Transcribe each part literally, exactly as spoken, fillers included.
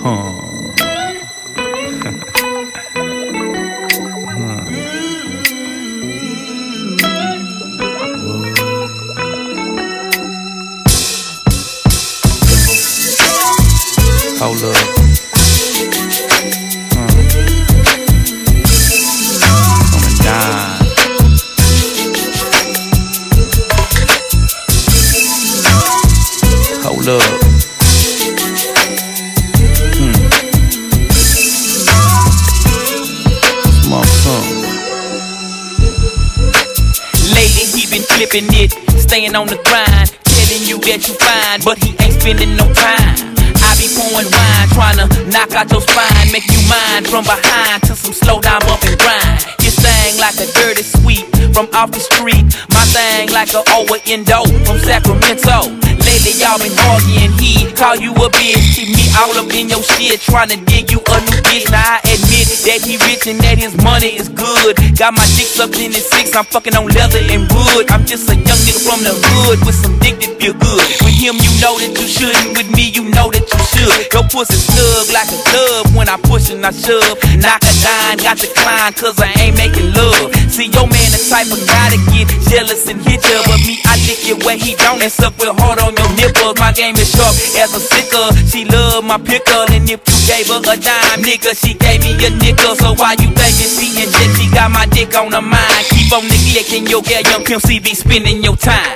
Huh. Hold up. Uh. Coming down. Hold up. Hmm. Smoke some. Lately he been flipping it, staying on the grind, telling you that you fine, but he ain't spending no time. I be pouring wine, tryna knock out your spine, make you mine from behind to some slow down bump and grind. His thing like a dirty sweep from off the street, my thing like a over-endo from Sacramento. Lately y'all been arguing, he call you a bitch, keep me all up in your shit, tryna dig you a new bitch. Now I admit that he rich and that his money is good. Got my dick sucked in his six, I'm fucking on leather and wood. I'm just a young nigga from the hood with some dick that feel good. With him you know that you shouldn't, with me you know that you should. Your pussy snug like a glove when I push and I shove. Knock a dime, got to climb cause I ain't making love. See your man the type of guy to get jealous and hit ya, but me I lick it where he don't and suck real hard on your nipples. My game is sharp as a sicker. She love my pickle, and if you gave her a dime, nigga, she gave me a nickel. So why you thinking she and Jet, she got my dick on her mind? Keep on neglecting your girl, young Pimp C be spending your time.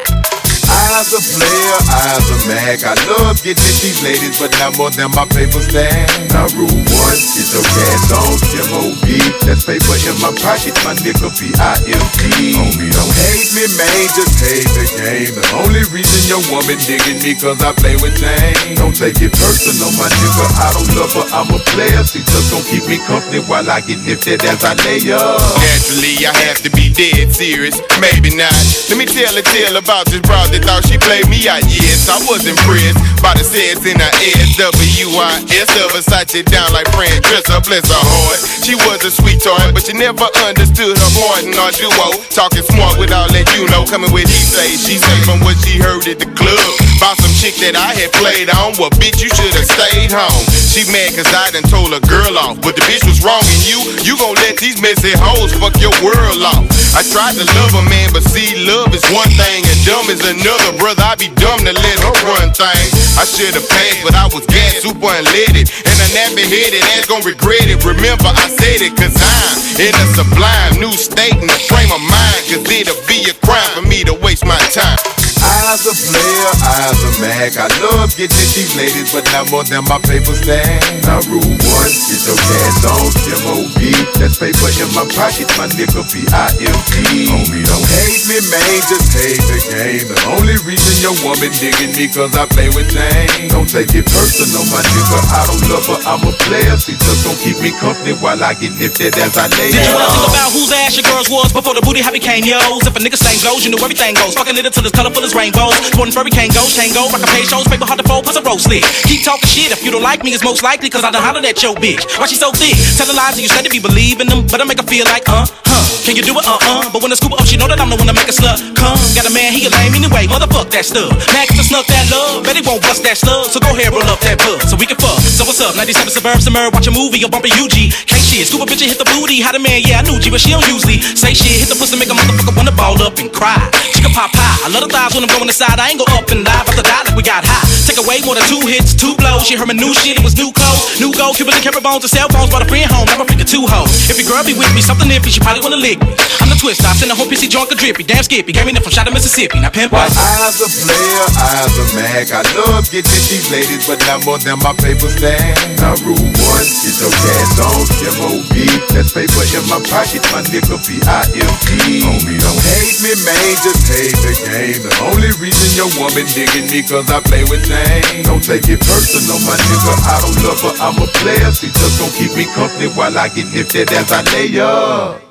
I's a player, I's a mag. I love getting at these ladies, but not more than my paper stand. Now rule one, get your cash on, M O B. That's paper in my pocket, my nigga P I M P. Homie, don't hate me, man, just hate the game. The only reason your woman digging me cause I play with Jane. Don't take it personal, my nigga, I don't love her, I'm a player. She just gon' keep me company while I get lifted as I lay up. Naturally, I have to be dead serious, maybe not. Let me tell a tale about this broad that thought she played me out. Yes, I was impressed by the sets in her S W I S. Versace down like Fran Dresser, bless her heart. She was a sweetheart, but you never understood her part in our duo. Talking smart with all that you know, coming with he say, she say from what she heard at the club. About some chick that I had played on, well bitch you should've stayed home. She mad cause I done told her girl off, but the bitch was wrong and you, you gon' let these messy hoes fuck your world off. I tried to love her man, but see love is one thing and dumb is another. Brother, I be dumb to let her run things. I should've passed, but I was gas super unleaded, and a nappy headed ass gon' regret it. Remember I said it cause I'm in a sublime new state in the frame of mind, cause it'll be a crime for me to waste my time. I's a player, I's a mag. I love getting at these ladies, but not more than my paper stand. Now rule one, get your cash on, M O B. That's paper in my pocket, my nigga P I M P. Homie, don't hate me, man, just hate the game. The only reason your woman digging me cause I play with Jane. Don't take it personal, my nigga, I don't love her, I'm a player. She just gon' keep me company while I get lifted as I lay up. Did you ever think about whose ass your girls was before the booty how became yours? If a nigga slang goes, you know everything goes. Fucking it until it's colorful as rainbows. Sporting furry can't go, tango, rock a pay shows, paper hard to fold, plus a roll slick. Keep talking shit, if you don't like me, it's most likely cause I done hollered at your bitch. Why she so thick? Telling lies and you said to be believing them, but I make her feel like, uh, huh. Can you do it? Uh-uh. But when I scoop up, she know that I'm the one to make a slut come. Got a man, he a lame anyway, motherfuck that stuff. Mad cause I snuck that love, bet he won't bust that slug. So go ahead, roll up that bud, so we can fuck. So what's up, ninety-seven Suburb, Summer, watch a movie, I'm bumping U G. Can't shit, scoop a bitch and hit the booty. How the man, yeah, I knew G, but she don't usually say shit. Hit the pussy, make a motherfucker wanna ball up and cry. Chicken pot pie, I love the thighs when I'm going inside. I ain't go up and live, about to die like we got high. Take away more than two hits, two blows. She heard my new shit, it was new clothes, new gold, Cuban and carrot bones and cell phones. Brought a friend home, now I figure two hoes. If your girl be with me, something iffy, she probably wanna lick me. I'm the twist, I send a whole pissy joint a drippy. Damn skippy, gave me that from shot of Mississippi. Now pimp what? I's a player, I's a mag. I love getting at these ladies, but not more than my paper stand. Now rule one, get your cash on, M O B. That's paper in my pocket, my nigga P I M P. Homie, don't hate me, man, just hate the game. The only reason your woman digging me cause I play with Jane. Don't take it personal, my nigga, I don't love her, I'm a player. She just gon' keep me company while I get lifted as I lay up.